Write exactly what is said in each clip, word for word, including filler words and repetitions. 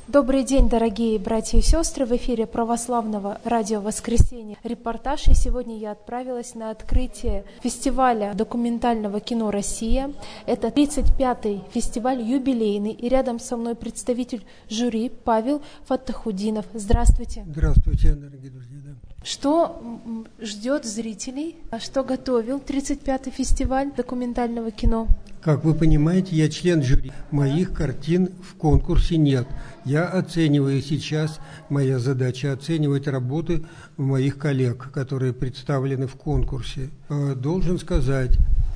Добрый день, дорогие братья и сестры! В эфире православного радио «Воскресенье» репортаж. И сегодня я отправилась на открытие фестиваля документального кино «Россия». Это тридцать пятый фестиваль, юбилейный. И рядом со мной представитель жюри Павел Фаттахудинов. Здравствуйте. Здравствуйте, дорогие друзья. Да. Что ждет зрителей? А что готовил тридцать пятый фестиваль документального кино? Как вы понимаете, я член жюри. Моих картин в конкурсе нет. Я оцениваю сейчас, моя задача оценивать работы моих коллег, которые представлены в конкурсе. Должен сказать,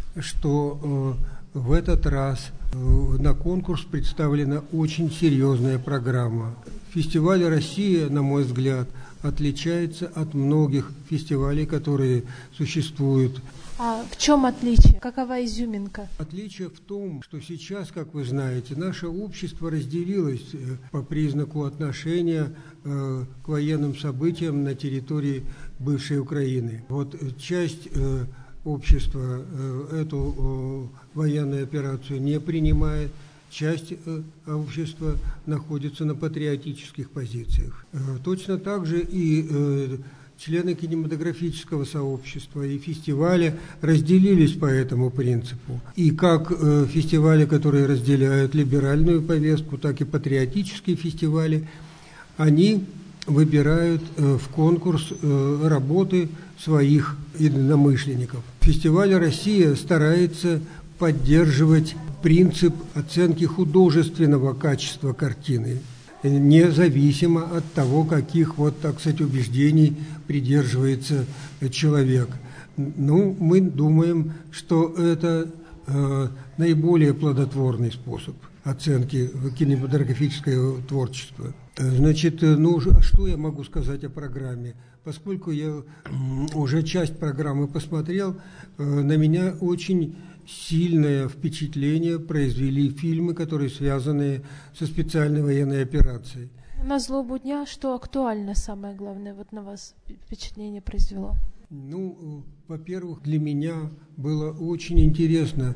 что в этот раз на конкурс представлена очень серьезная программа. Фестиваль «Россия», на мой взгляд, отличается от многих фестивалей, которые существуют. А в чем отличие? Какова изюминка? Отличие в том, что сейчас, как вы знаете, наше общество разделилось по признаку отношения э, к военным событиям на территории бывшей Украины. Вот часть э, общества э, эту э, военную операцию не принимает, часть э, общества находится на патриотических позициях. Э, точно так же и э, члены кинематографического сообщества и фестиваля разделились по этому принципу. И как э, фестивали, которые разделяют либеральную повестку, так и патриотические фестивали, они выбирают э, в конкурс э, работы своих единомышленников. Фестиваль «Россия» старается поддерживать принцип оценки художественного качества картины, независимо от того, каких вот, так сказать, убеждений придерживается человек. Ну, мы думаем, что это э, наиболее плодотворный способ оценки кинематографического творчества. Значит, ну, что я могу сказать о программе? Поскольку я уже часть программы посмотрел, э, на меня очень сильное впечатление произвели фильмы, которые связаны со специальной военной операцией. На злобу дня, что актуально, самое главное, вот на вас впечатление произвело? Ну, во-первых, для меня было очень интересно,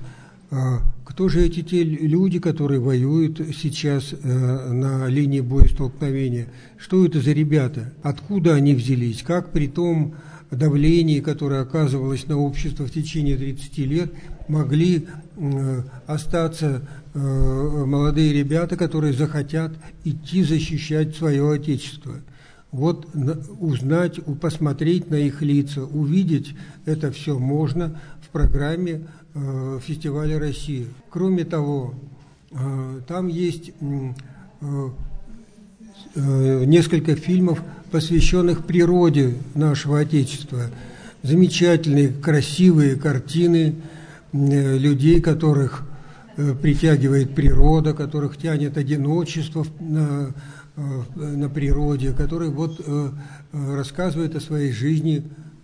кто же эти те люди, которые воюют сейчас на линии боестолкновения, что это за ребята, откуда они взялись, как при том давлении, которое оказывалось на общество в течение тридцати лет, могли э, остаться э, молодые ребята, которые захотят идти защищать свое Отечество. Вот на, узнать, посмотреть на их лица, увидеть это все можно в программе э, фестиваля «Россия». Кроме того, э, там есть э, э, несколько фильмов, посвященных природе нашего Отечества. Замечательные, красивые картины людей, которых притягивает природа, которых тянет одиночество на, на природе, которые вот рассказывают о своей жизни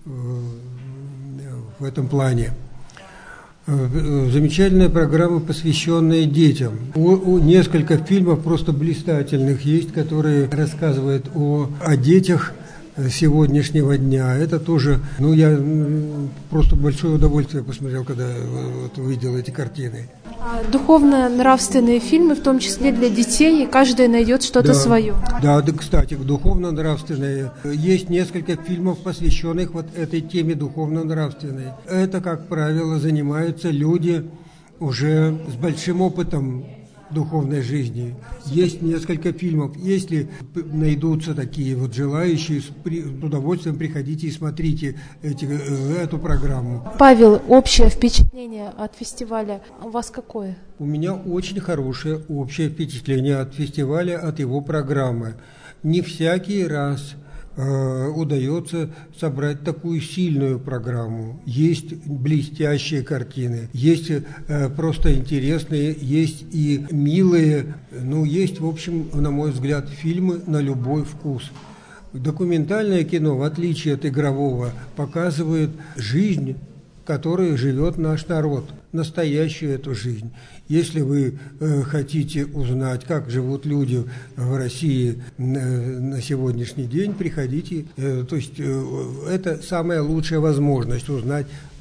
в этом плане. Замечательная программа, посвященная детям. У, у несколько фильмов просто блистательных есть, которые рассказывают о, о детях сегодняшнего дня. Это тоже, ну, я просто большое удовольствие посмотрел, когда вот, увидел эти картины. А духовно-нравственные фильмы, в том числе для детей, и каждый найдет что-то да, свое. Да, да, кстати, духовно-нравственные. Есть несколько фильмов, посвященных вот этой теме духовно-нравственной. Это, как правило, занимаются люди уже с большим опытом духовной жизни. Есть несколько фильмов. Если найдутся такие вот желающие, с удовольствием приходите и смотрите эти, эту программу. Павел, общее впечатление от фестиваля у вас какое? У меня очень хорошее общее впечатление от фестиваля, от его программы. Не всякий раз э, удается собрать такую сильную программу. Есть блестящие картины, есть э, просто интересные, есть и милые, ну, есть, в общем, на мой взгляд, фильмы на любой вкус. Документальное кино, в отличие от игрового, показывает жизнь, которой живет наш народ, настоящую эту жизнь. Если вы э, хотите узнать, как живут люди в России э, на сегодняшний день, приходите. Э, то есть э, это самая лучшая возможность узнать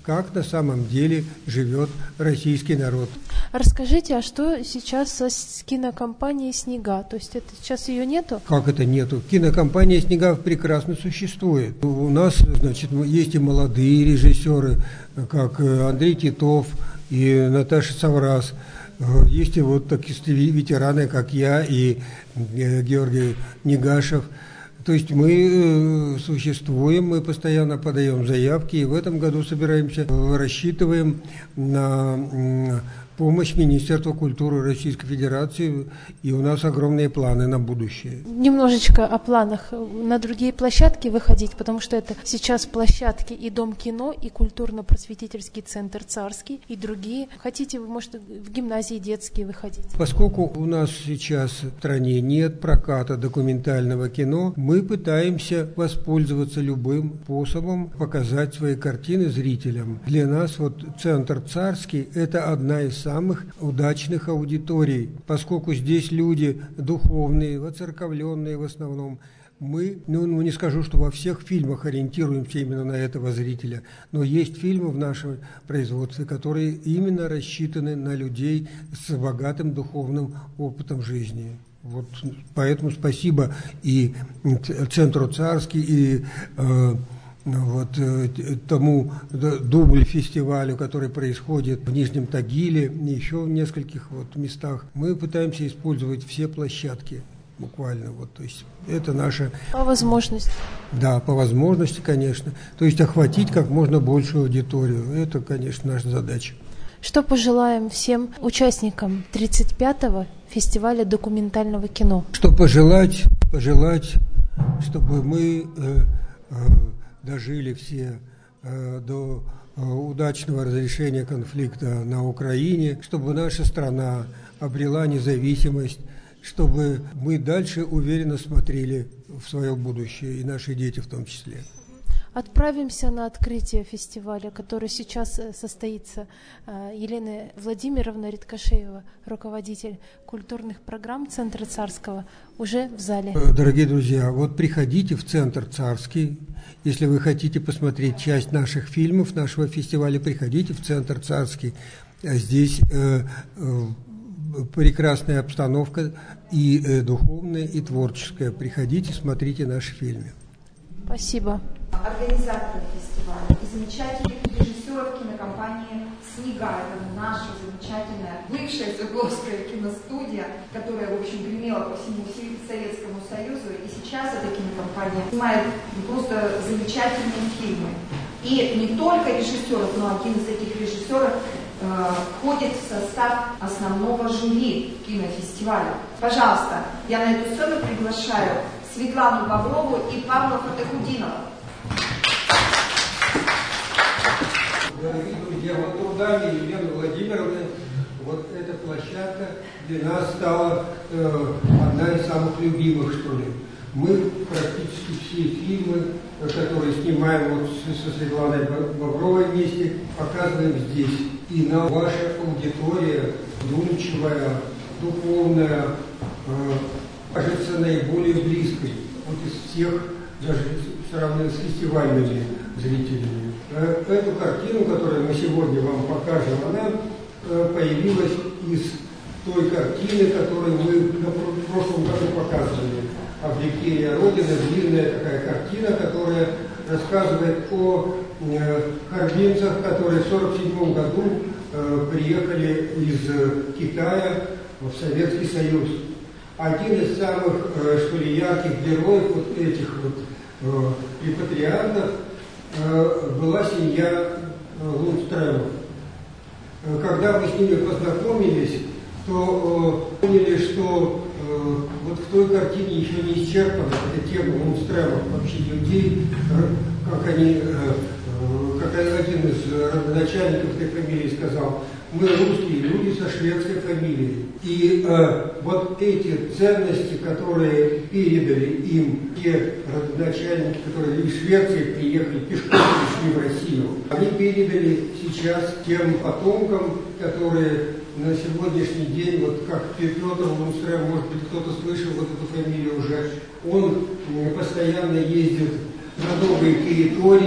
как на самом деле живет российский народ. Расскажите, а что сейчас с кинокомпанией «Снега»? То есть это сейчас ее нету? Как это нету? Кинокомпания «Снега» прекрасно существует. У нас, значит, есть и молодые режиссеры, как Андрей Титов и Наташа Саврас. Есть и вот такие ветераны, как я и Георгий Негашев. То есть мы существуем, мы постоянно подаем заявки, и в этом году собираемся, рассчитываем на помощь Министерства культуры Российской Федерации, и у нас огромные планы на будущее. Немножечко о планах на другие площадки выходить, потому что это сейчас площадки и Дом кино, и культурно-просветительский центр «Царский», и другие. Хотите, вы, может, в гимназии детские выходить? Поскольку у нас сейчас в стране нет проката документального кино, мы пытаемся воспользоваться любым способом показать свои картины зрителям. Для нас вот центр «Царский» – это одна из самых удачных аудиторий, поскольку здесь люди духовные, воцерковленные в основном. Мы, ну, не скажу, что во всех фильмах ориентируемся именно на этого зрителя, но есть фильмы в нашем производстве, которые именно рассчитаны на людей с богатым духовным опытом жизни. Вот, поэтому спасибо и Центру «Царский», и э, вот тому дубль-фестивалю, который происходит в Нижнем Тагиле и еще в нескольких вот местах. Мы пытаемся использовать все площадки буквально. Вот, то есть это наша... По возможности. Да, по возможности, конечно. То есть охватить как можно большую аудиторию. Это, конечно, наша задача. Что пожелаем всем участникам тридцать пятого фестиваля документального кино? Что пожелать? Пожелать, чтобы мы... Э, э, дожили все э, до э, удачного разрешения конфликта на Украине, чтобы наша страна обрела независимость, чтобы мы дальше уверенно смотрели в свое будущее, и наши дети в том числе. Отправимся на открытие фестиваля, который сейчас состоится. Елена Владимировна Риткошеева, руководитель культурных программ Центра Царского, уже в зале. Дорогие друзья, вот приходите в Центр Царский. Если вы хотите посмотреть часть наших фильмов, нашего фестиваля, приходите в Центр Царский. Здесь э, э, прекрасная обстановка и э, духовная, и творческая. Приходите, смотрите наши фильмы. Спасибо. Организаторов фестиваля и замечательных режиссеров кинокомпании «Снега». Это наша замечательная бывшая Свердловская киностудия, которая, в общем, гремела по всему Советскому Союзу. И сейчас эта кинокомпания снимает просто замечательные фильмы. И не только режиссеров, но один из этих режиссеров э, входит в состав основного жюри кинофестиваля. Пожалуйста, я на эту сцену приглашаю Светлану Боброву и Павла Фатахудинова. Дорогие друзья, вот трудами Елены Владимировны вот эта площадка для нас стала э, одна из самых любимых, что ли. Мы практически все фильмы, которые снимаем вот со Светланой Бобровой вместе, показываем здесь. И нам ваша аудитория, вдумчивая, духовная, э, кажется наиболее близкой вот из всех, даже сравненно с фестивальными зрителями. Эту картину, которую мы сегодня вам покажем, она появилась из той картины, которую мы в прошлом году показывали. «Объективная Родина», длинная такая картина, которая рассказывает о харбинцах, которые в сорок седьмом году приехали из Китая в Советский Союз. Один из самых, что ли, ярких героев вот этих вот репатриантов была семья Лундстремов. Когда мы с ними познакомились, то поняли, что вот в той картине еще не исчерпана эта тема Лундстремов, вообще людей, как они, как один из родоначальников этой фамилии сказал, мы русские люди со шведской фамилией. И э, вот эти ценности, которые передали им те родоначальники, которые из Швеции приехали, пешком пришли в Россию, они передали сейчас тем потомкам, которые на сегодняшний день, вот как Петр Лундстрем, может быть, кто-то слышал вот эту фамилию уже, он постоянно ездит на новые территории,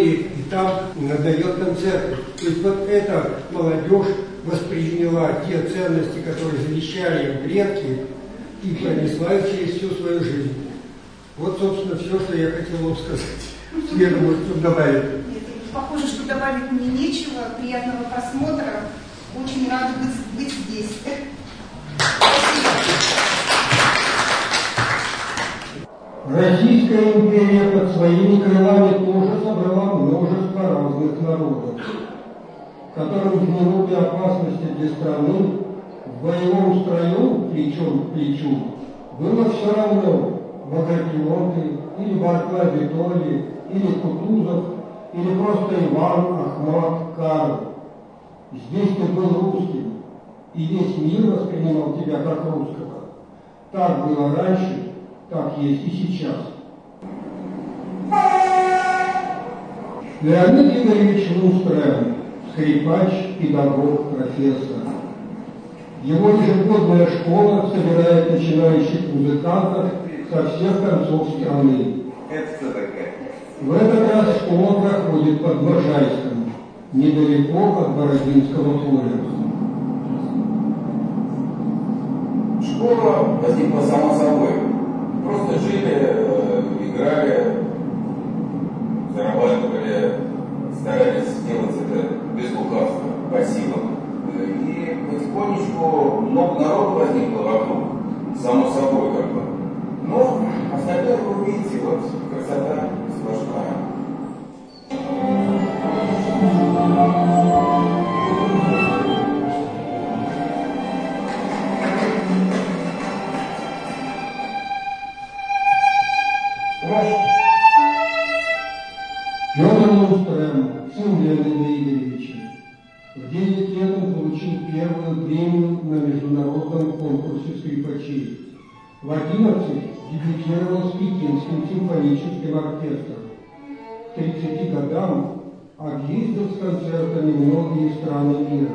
там дает концерты. То есть вот эта молодежь восприняла те ценности, которые завещали им предки, и пронесла их через всю свою жизнь. Вот, собственно, все, что я хотел вам сказать. Света, может, тут добавить? Нет, похоже, что добавить мне нечего. Приятного просмотра. Очень рада быть, быть здесь. Российская империя под своими крылами тоже собрала множество разных народов, которым в минуты опасности для страны в боевом строю плечом к плечу было все равно, Багратионы или Барклай де Толли, или Кутузов, или просто Иван, Ахмат, Карл. Здесь ты был русским, и весь мир воспринимал тебя как русского. Так было раньше, так есть и сейчас. Леонид Игоревич Лунстрем, скрипач, педагог, профессор. Его ежегодная школа собирает начинающих музыкантов со всех концов страны. В этот раз школа проходит под Можайском, недалеко от Бородинского поля. Школа возникла сама собой. Просто жили, играли, зарабатывали, старались сделать это без лукавства, по силам. И потихонечку много народу возникло вокруг, само собой как бы. Но остальное вы видите, вот красота сплошная. Петр Лунстрем, сын Леонида Игоревича. В девять лет он получил первую премию на международном конкурсе скрипачей. В одиннадцать дебютировал с Пекинским симфоническим оркестром. К тридцати годам объездил с концертами многие страны мира.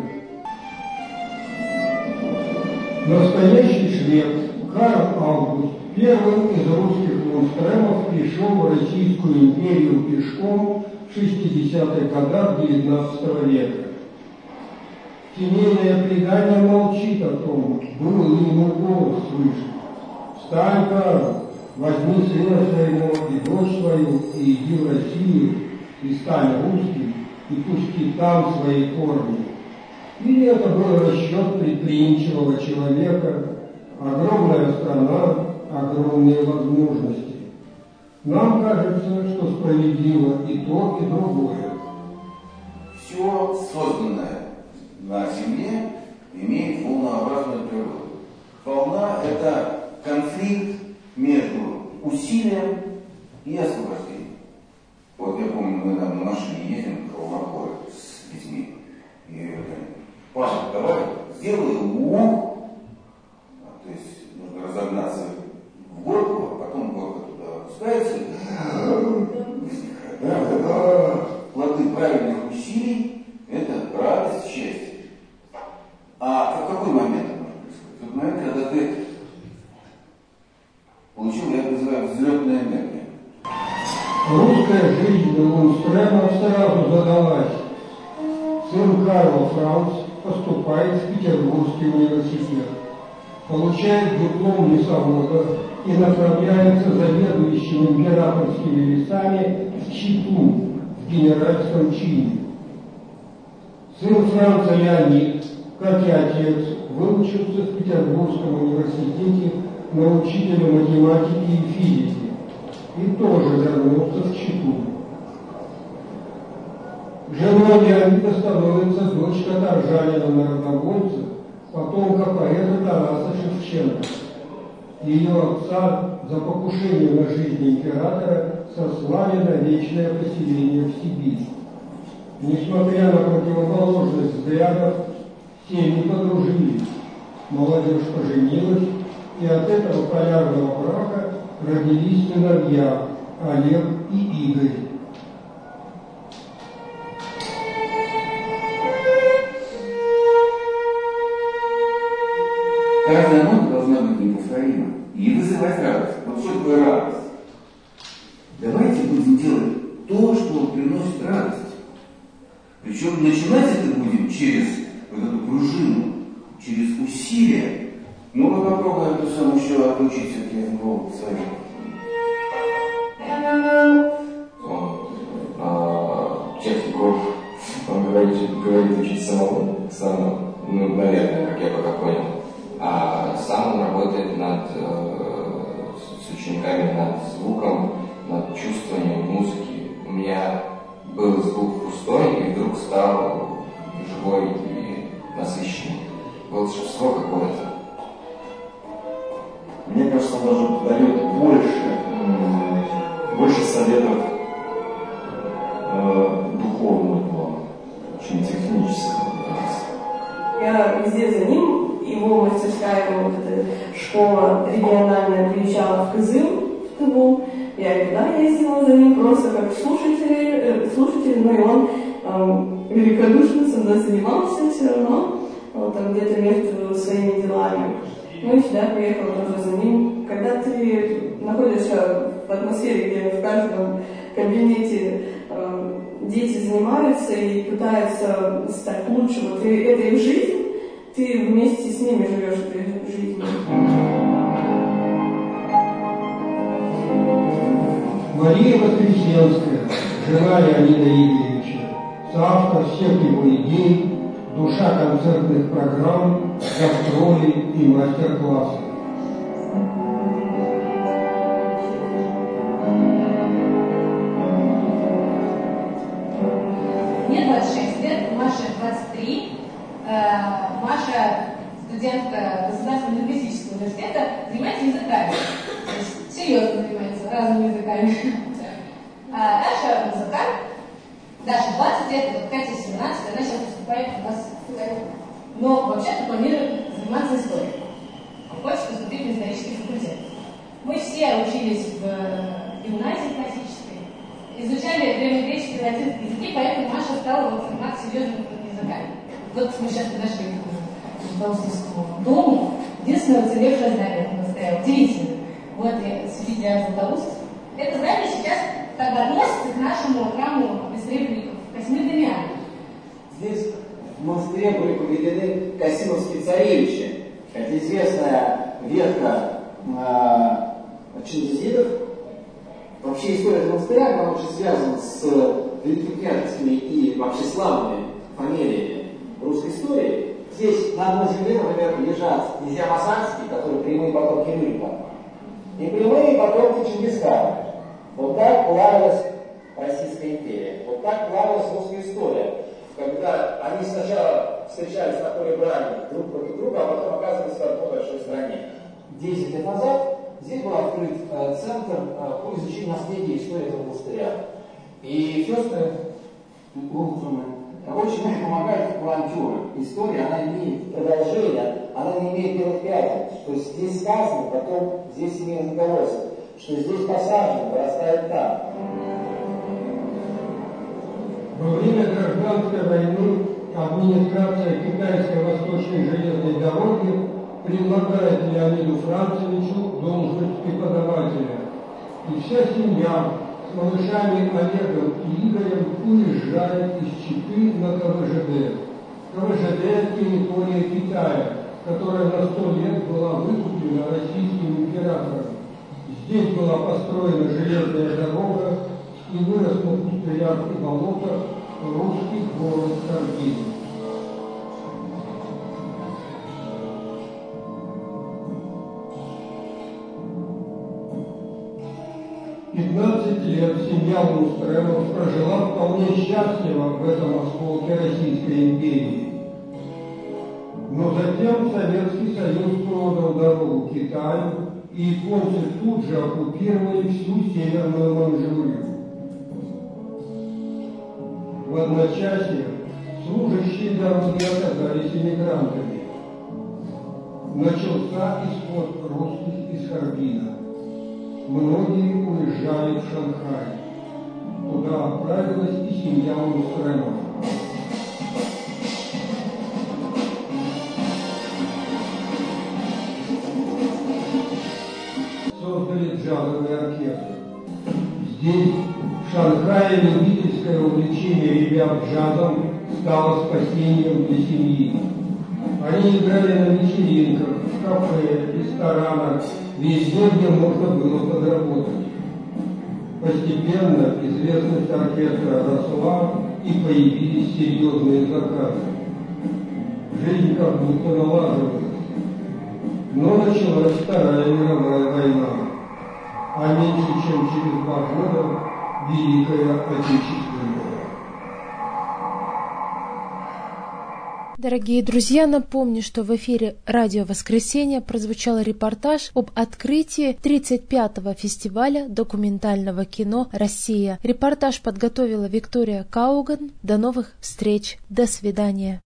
Настоящий швед Карл Август первым из русских Лунстремов пришел в Российскую империю пешком в шестидесятых годах девятнадцатого века. Семейное предание молчит о том, был ли ему голос свыше. Встань, Карл, возьми сына своего и дочь свою, и иди в Россию, и стань русским, и пусти там свои корни. И это был расчет предприимчивого человека, огромная страна, огромные возможности. Нам кажется, что справедливо и то, и другое. Все созданное на Земле имеет волнообразную природу. Волна – это конфликт между усилием и освобождением. Вот я помню, мы там на машине едем к Холмаковой с детьми. И Паша, давай, сделай лук. То есть нужно разогнаться в горку, а потом горка туда опускается. Да, да, да. Плоды правильных усилий – это радость, счастье. А в какой момент это может происходить? В момент, когда ты получил, я это называю, взлетная энергия. Русская жизнь Лунстрема сразу задалась. Сын Карла Франц поступает в Петербургский университет, получает диплом лесовода и направляется заведующим императорскими лесами в Читу в генеральском чине. Сын Франца Леонид, как и отец, выучился в Петербургском университете на учителя математики и физики и тоже вернулся в Читу. Женой Леонида становится дочь каторжанина-народовольца, потомка поэта Тараса Шевченко. Ее отца за покушение на жизнь императора сослали на вечное поселение в Сибирь. Несмотря на противоположность взглядов, семьи подружились, молодежь поженилась, и от этого полярного брака родились сыновья Олег и Игорь. Каждая нота должна быть неповторима и вызывать радость. Вот что такое радость? Давайте будем делать то, что приносит радость. Причем начинать это будем через вот эту пружину, через усилие. Ну, мы попробуем эту сам еще отучить все-таки в голову своих. Чехиков, он говорит, говорит учить самому, самому, ну, наверное, как я пока понял. А сам он работает над, э, с учениками над звуком, над чувствованием музыки. У меня был звук пустой и вдруг стал живой и насыщенный. Волшебство какое-то. Мне кажется, он даже дает больше, больше советов э, духовного плана, очень технического. Я везде за ним, его мастерская, его вот эта школа региональная приезжала в Кызыл, в Тыву. Я туда ездила за ним просто как слушатель, э, слушатель, но и он э, великодушно со мной занимался все равно, вот, там где-то между своими делами. Ну и сюда приехала тоже за ним. Когда ты находишься в атмосфере, где в каждом кабинете э, дети занимаются и пытаются стать лучше, вот и это их жизнь, ты вместе с ними живешь этой жизнью. Мария Воскресенская, жена Леонида Игоревича, соавтор всех его идей, душа концертных программ, гастролей и мастер-классов. Мне двадцать шесть лет, Маше двадцать три. Маша, студентка Государственного лингвистического университета, занимается языками. То есть серьезно занимается разными языками. А Даша музыкант. Даша двадцать лет, вот Катя семнадцать, она сейчас поступает у нас в Украину. Но вообще-то планирует заниматься историей. Хочет поступить на исторический факультет. Мы все учились в гимназии классической, изучали древнегреческий и латинский языки, поэтому Маша стала вот заниматься серьезными языками. Вот мы сейчас подошли к Толстовскому дому. Единственное уцелевшее здание монастыря. Удивительно. Вот святителя Златоуст. Это здание сейчас как бы относится к нашему храму бессребренников Касимир Дамиана. Здесь в монастыре были поведены Касимовские царевичи. Это известная ветка э, чингизидов. Вообще история этого монастыря, она очень связана с великокняжескими и вообще славными фамилиями русской истории. Здесь на одной земле, например, лежат князья Масанские, которые прямые потомки Рюрика, и прямые потомки Чингисхана. Вот так плавилась Российская империя, вот так плавилась русская история. Когда они сначала встречались на поле брани друг против друга, а потом оказывались в одной большой стране. Десять лет назад здесь был открыт э, центр э, по изучению наследия истории этого монастыря. И сестры Лунцумы очень много помогают волонтеры. История, она имеет продолжение, она не имеет белых пятен. То есть здесь сказано, потом здесь имеет разговорство, что здесь посажено, вырастает там. Во время гражданской войны администрация Китайской Восточной железной дороги предлагает Леониду Францевичу должность преподавателя. И вся семья с малышами Олегом и Игорем уезжает из Читы на КВЖД. КВЖД – это территория Китая, которая на сто лет была выкуплена российским императором. Здесь была построена железная дорога и вырос на пустырях и болотах русский город Каргин. пятнадцать лет семья Лунстремов прожила вполне счастливо в этом осколке Российской империи. Но затем Советский Союз продал дорогу Китаю, и японцы тут же оккупировали всю Северную Манчжурию. В одночасье служащие дороги оказались иммигрантами. Начался исход русских из Харбина. Многие уезжали в Шанхай. Туда отправилась и семья Лунстремов. Создали джазовый оркестр. Здесь, в Шанхае, любительское увлечение ребят джазом стало спасением для семьи. Они играли на вечеринках, в кафе, ресторанах, везде, где можно было подработать. Постепенно известность оркестра росла, и появились серьезные заказы. Жизнь как будто налаживалась. Но началась Вторая мировая война, а меньше чем через два года Великая Отечественная. Дорогие друзья, напомню, что в эфире «Радио Воскресенье» прозвучал репортаж об открытии тридцать пятого фестиваля документального кино «Россия». Репортаж подготовила Виктория Кауган. До новых встреч. До свидания.